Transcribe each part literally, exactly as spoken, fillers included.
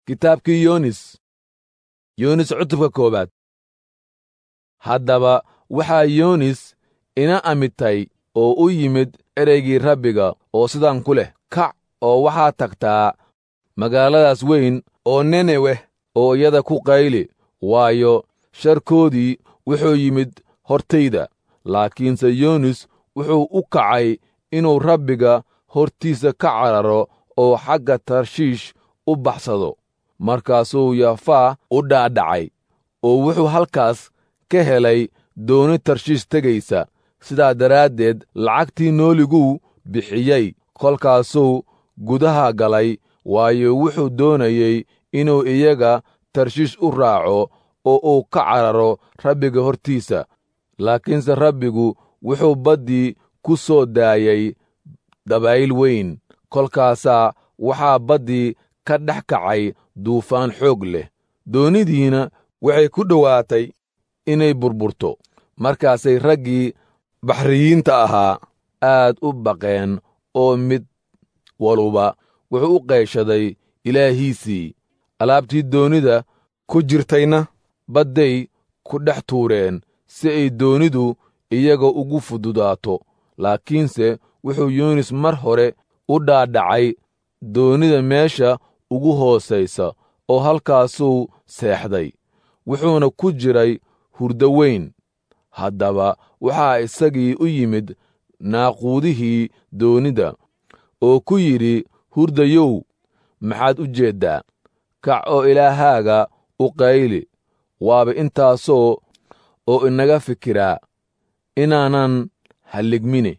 Kitaabkii Yoonis Yoonis cutubka koowaad. Haddaba waxaa Yoonis ina amitay oo u yimid ereygii Rabbiga oo sidaan ku leh: kac oo waxaad tagtaa magaaladaas weyn oo Ninewe oo iyada ku qayli, waayo sharkoodii wuxuu yimid hortayda. Laakiinse Yoonis wuxuu u kacay inuu Rabbiga hortiisa ka cararo oo xagga Tarshiish u baxsado. Markaasuu Yaafaa u dhaadhacay, oo wuxuu halkaas ka helay dooni Tarshiish tegaysa. Sidaa daraaddeed lacagtii nooliguu bixiyey. Kolkaasuu gudaha galay, waayo wuxuu doonayey inuu iyaga Tarshiish u raaco oo uu ka cararo Rabbiga hortiisa. Laakiinse Rabbigu wuxuu baddii ku soo daayey dabayl weyn. Kolkaasaa waxaa baddii ka dhex kacay duufaan xoog leh, doonidiina waxay ku dhowaatay inay burburto. Markaasay raggii baxriyiinta ahaa aad u baqeen, oo mid waluba wuxuu u qayshaday ilaahiisii. Alaabtii doonida ku jirtayna badday ku dhex tuureen si ay doonidu iyaga ugu fududaato. Laakiinse wuxuu Yoonis mar hore u dhaadhacay doonida meesha ugu hoosaysa, oo halkaasuu seexday, wuxuuna ku jiray hurdo weyn. Haddaba waxaa isagii u yimid naaquudihii doonida oo ku yidhi, hurdayow, maxaad u jeeddaa? Kac oo ilaahaaga u qayli, waaba intaasoo oo inaga fikiraa inaanan halligmine.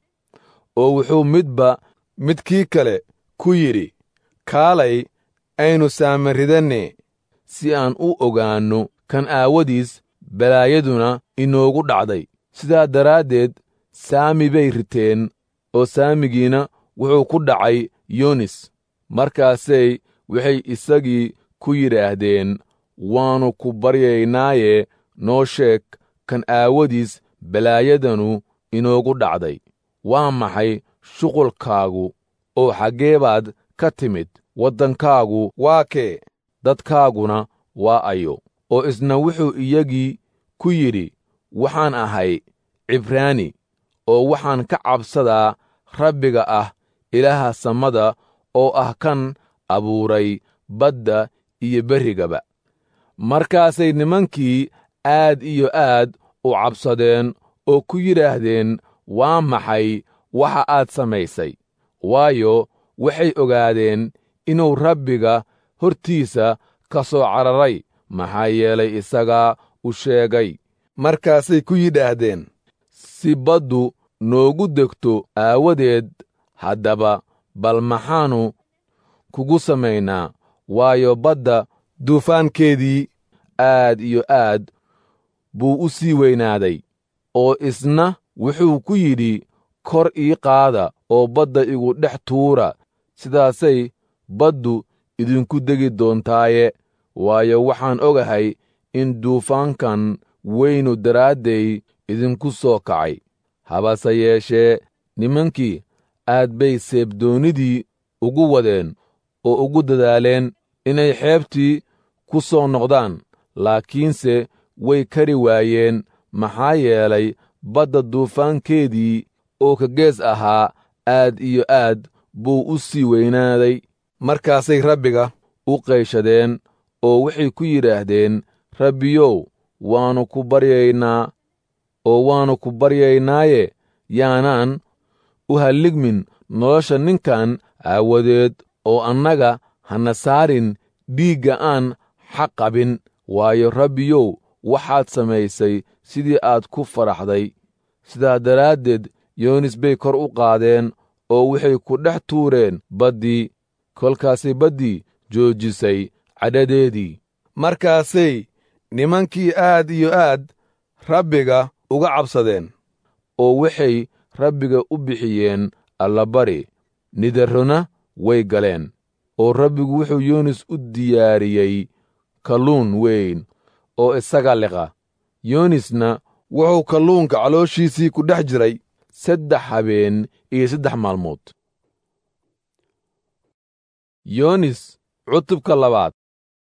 Oo wuxuu midba midkii kale ku yidhi, kaalay aynu saamiridanne si aan u ogaanno kan aawadiis balaayaduna inoogu dhacday. Sidaa daraaddeed saami bay riteen, oo saamigiina wuxuu ku dhacay Yoonis. Markaasay waxay isagii ku yidhaahdeen, waannu ku baryaynaaye noo sheeg kan aawadiis balaayadanu inoogu dhacday. Waa maxay shuqulkaagu, oo xaggee baad ka timid? Waddankaagu waa kee? Dadkaaguna waa ayo? Oo isna wuxuu iyagii ku yidhi, waxaan ahay Cibraani, oo waxaan ka cabsadaa Rabbiga ah, Ilaaha samada, oo ah kan abuuray badda iyo berrigaba. Markaasay nimankii aad iyo aad u cabsadeen oo ku yidhaahdeen, waa maxay waxa aad samaysay? Waayo waxay ogaadeen inuu Rabbiga hortiisa ka soo cararay, maxaa yeelay isagaa u sheegay. Markaasay ku yidhaahdeen, si baddu noogu degto aawadeed, haddaba bal maxaannu kugu samaynaa? Waayo badda duufaankeedii aad iyo aad buu u sii weynaaday. Oo isna wuxuu ku yidhi, kor ii qaada oo badda igu dhex tuura, sidaasay baddu idinku degi doontaaye. Waayo waxaan ogahay in duufaankan weynu daraadday idinku soo kacay. Habase yeeshee nimankii aad bay seebdoonidii ugu wadeen oo ugu dadaaleen inay xeebtii ku soo noqdaan. Laakiinse way kari waayeen, maxaa yeelay badda duufaankeedii oo ka gees ahaa aad iyo aad buu u sii weynaaday. Markaasay Rabbiga u qayshadeen oo waxay ku yidhaahdeen, Rabbiyow, waannu ku baryaynaa oo waannu ku baryaynaaye yaanaan u halligmin nolosha ninkan aawadeed, oo annaga hana saarin dhiigga aan xaq qabin. Waayo Rabbiyow, waxaad samaysay sidii aad ku faraxday. Sidaa daraaddeed Yoonis bay kor u qaadeen oo waxay ku dhex tuureen baddii. Kolkaasay baddii joojisay cadhadeedii. Markaasay nimankii aad iyo aad Rabbiga uga cabsadeen, oo waxay Rabbiga u bixiyeen allabari. Nidarrona way galeen, oo Rabbigu wuxuu Yoonis u diyaariyey kalluun weyn oo isaga liqa. Yoonisna wuxuu kalluunka calooshiisii ku dhex jiray saddex habeen iyo saddex maalmood. Yoonis cutubka labaad.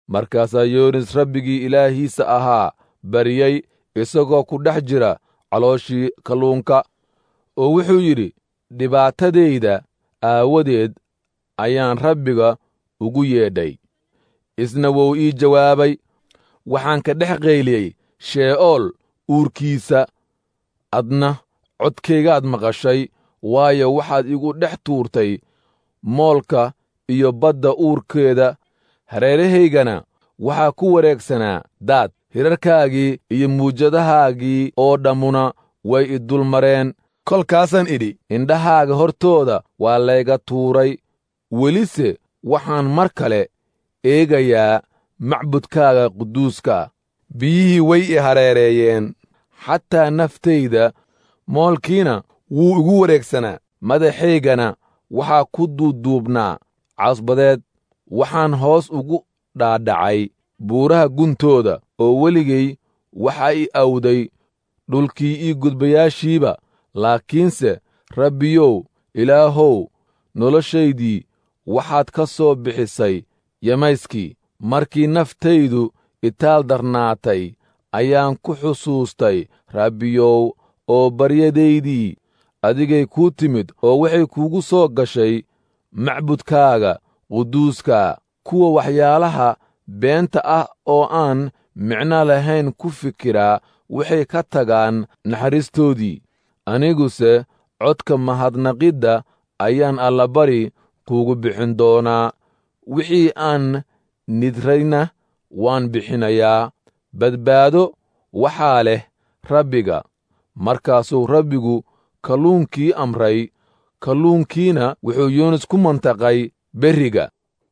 markaasaa yoonis rabbigii ilaahiisa ahaa baryey isagoo ku dhex jira calooshii kalluunka, oo wuxuu yidhi, dhibaatadayda aawadeed ayaan rabbiga ugu yeedhay. isna wuu ii jawaabay, waxaan ka dhex qayliyey shee'ool uurkiisa, adna codkaygaad maqashay, waayo waxaad igu dhex tuurtay moolka iyo badda uurkeeda, hareerahaygana waxaa ku wareegsanaa daad, hirarkaagii iyo muujadahaagii oo dhammuna way i dulmareen. kolkaasaan idhi, indhahaaga hortooda waa layga tuuray, welise waxaan mar kale eegayaa macbudkaaga quduuska. biyihii way i hareereeyeen, xataa naftayda moolkiina wuu igu wareegsanaa, madaxaygana waxaa ku duuduubnaa casbadeed. waxaan hoos ugu dhaadhacay buuraha guntooda, oo weligay waxaa i awday dhulkii ii gudbayaashiiba. laakiinse rabbiyow, ilaahow, noloshaydii waxaad ka soo bixisay yamayskii. markii naftaydu itaal darnaatay ayaan ku xusuustay rabbiyow, oo baryadaydii adigay kuu timid, oo waxay kuugu soo gashay macbudkaaga quduuska. kuwa waxyaalaha beenta ah oo aan micno lahayn ku fikiraa waxay ka tagaan naxariistoodii. aniguse codka mahadnaqidda ayaan allabari kuugu bixin doonaa. wixii aan nidrayna waan bixinayaa. badbaado waxaa leh rabbiga. markaasuu rabbigu kalluunkii amray, kalluunkiina wuxuu yoonis ku mantaqay berriga.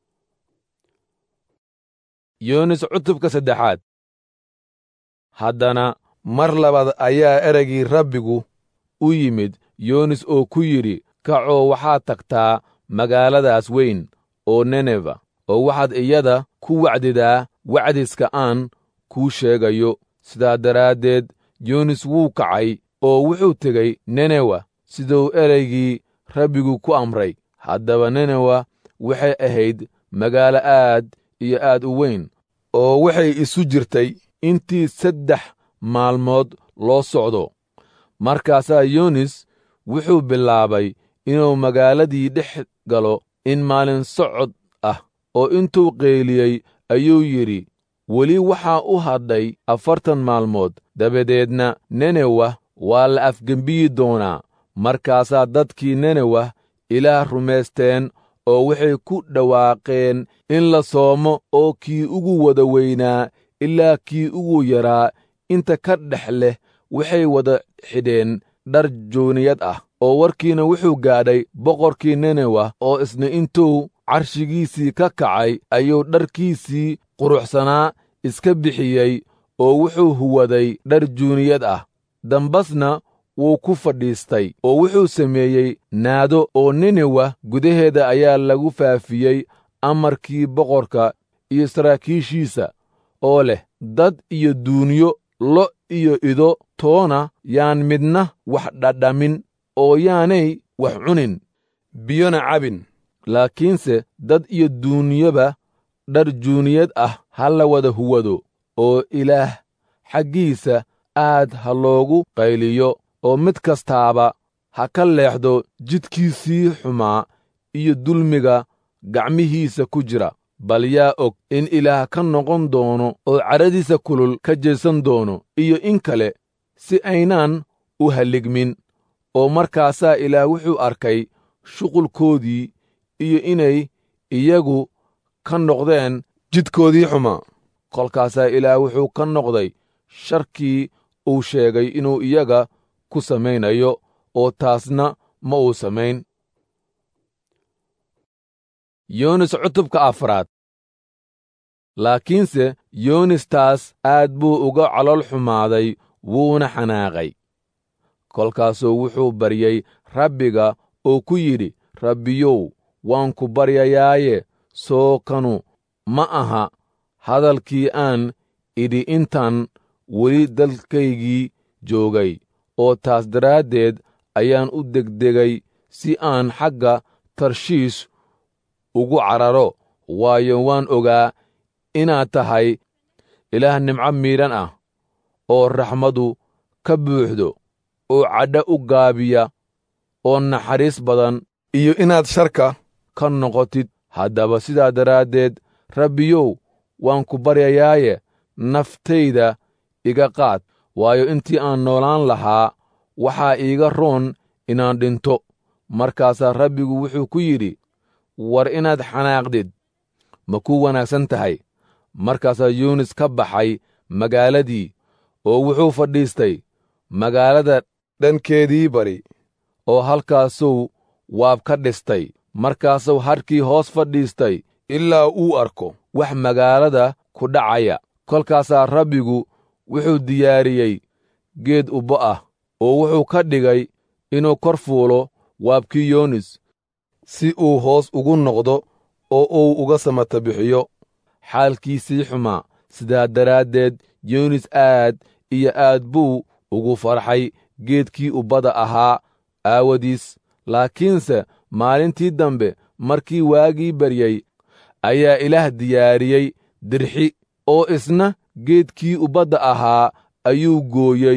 yoonis cutubka saddexaad. haddana mar labaad ayaa ereygii rabbigu u yimid yoonis oo ku yidhi, kacoo waxaad tagtaa magaaladaas weyn oo neneba, oo waxaad iyada ku wacdidaa wacdiska aan kuu sheegayo. sidaa daraaddeed yoonis wuu kacay oo wuxuu tegey nenewa siduu ereygii rabbigu ku amray. haddaba nenewa waxay ahayd magaalo aad iyo aad u weyn, oo waxay isu jirtay intii saddex maalmood loo socdo. markaasaa yoonis wuxuu bilaabay inuu magaaladii dhex galo in maalin socod ah, oo intuu qayliyey ayuu yidhi, weli waxaa u hadhay afartan maalmood, dabadeedna nenewa waa la afgembiyi doonaa. markaasaa dadkii nenewa ilaah rumaysteen, oo waxay ku dhawaaqeen in la soomo, oo kii ugu wada weynaa ilaa kii ugu yaraa inta ka dhex leh waxay wada xidheen dhar jooniyad ah. oo warkiina wuxuu gaadhay boqorkii nenewa, oo isna intuu carshigiisii ka kacay ayuu dharkiisii quruxsanaa iska bixiyey, oo wuxuu huwaday dhar juuniyad ah. dambasna wuu ku fadhiistay, oo wuxuu sameeyey naado, oo nenewa gudaheeda ayaa lagu faafiyey amarkii boqorka iyo saraakiishiisa, oo leh, dad iyo duunyo, lo iyo ido toona yaan midna wax dhadhamin, oo yaanay wax cunin, biyona cabin. laakiinse dad iyo duunyoba dhar juuniyad ah ha la wada huwado, oo ilaah xaggiisa aad ha loogu qayliyo, oo mid kastaaba ha ka leexdo jidkiisii xumaa iyo dulmiga gacmihiisa ku jira. bal yaa og in ilaah ka noqon doono oo cadhadiisa kulul ka jeesan doono, iyo in kale, si aynaan u halligmin. oo markaasaa ilaah wuxuu arkay shuqulkoodii iyo inay iyagu ka noqdeen jidkoodii xumaa. kolkaasaa ilaah wuxuu ka noqday sharkii uu sheegay inuu iyaga ku samaynayo, oo taasna ma uu samayn. yoonis cutubka afraad. laakiinse yoonis taas aad buu uga calool xumaaday, wuuna xanaaqay. kolkaasuu wuxuu baryey rabbiga oo ku yidhi, rabbiyow, waan ku baryayaaye soo kanu ma aha hadalkii aan idhi intaan weli dalkaygii joogay, oo taas daraaddeed ayaan u degdegay si aan xagga tarshiish ugu cararo, waayo waan ogaa inaad tahay ilaah nimco miidhan ah oo raxmadu ka buuxdo oo cadho u gaabiya oo naxariis badan, iyo inaad sharka ka noqotid. haddaba sidaa daraaddeed rabbiyow waan ku baryayaaye naftayda iga qaad, waayo intii aan noolaan lahaa waxaa iiga roon inaan dhinto. markaasaa rabbigu wuxuu ku yidhi, war inaad xanaaqdid ma ku wanaagsan tahay? markaasaa yuunis ka baxay magaaladii oo wuxuu fadhiistay magaalada dhankeedii bari oo halkaasuu waab ka dhistay. markaasuu hadhkii hoos fadhiistay ilaa uu arko wax magaalada ku dhacaya. kolkaasaa rabbigu wuxuu diyaariyey geed ubbo ah oo wuxuu ka dhigay inuu kor fuulo waabkii yuunis si uu hoos ugu noqdo oo uu uga samata bixiyo xaalkiisii xumaa. sidaa daraaddeed yuunis aad iyo aad buu ugu farxay geedkii ubbada ahaa aawadiis. laakiinse maalintii dambe markii waagii baryey ayaa ilaah diyaariyey dirxi, oo isna geedkii ubbadda ahaa ayuu gooyey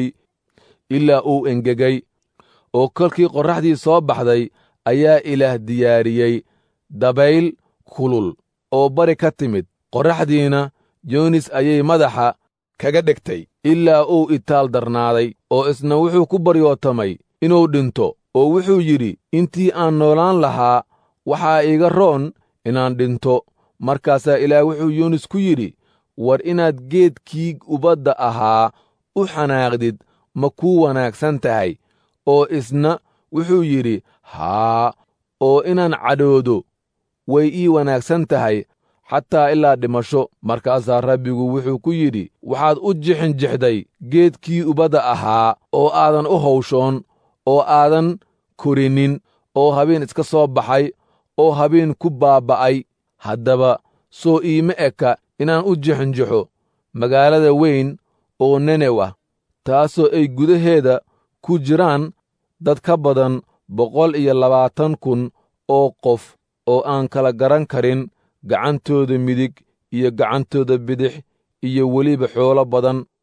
ilaa uu engegay. oo kolkii qorraxdii soo baxday ayaa ilaah diyaariyey dabayl kulul oo bari ka timid. qorraxdiina yuunis ayay madaxa kaga dhegtay ilaa uu itaal darnaaday, oo isna wuxuu ku baryootamay inuu dhinto. oo wuxuu yidhi, intii aan noolaan lahaa waxaa iiga roon inaan dhinto. markaasaa ilaah wuxuu yuunis ku yidhi, war inaad geedkii ubbadda ahaa u xanaaqdid ma kuu wanaagsan tahay? oo isna wuxuu yidhi, haa, oo inaan cadhoodo way ii wanaagsan tahay xataa ilaa dhimasho. markaasaa rabbigu wuxuu ku yidhi, waxaad u jixinjixday geedkii ubbadda ahaa oo aadan u hawshoon oo aadan korinin, oo habeen iska soo baxay oo habeen ku baaba'ay. haddaba soo iima eka inaan u jixinjixo magaalada weyn oo nenew ah, taasoo ay gudaheeda ku jiraan dad ka badan boqol iyo labaatan kun oo qof oo aan kala garan karin gacantooda midig iyo gacantooda bidix, iyo weliba xoolo badan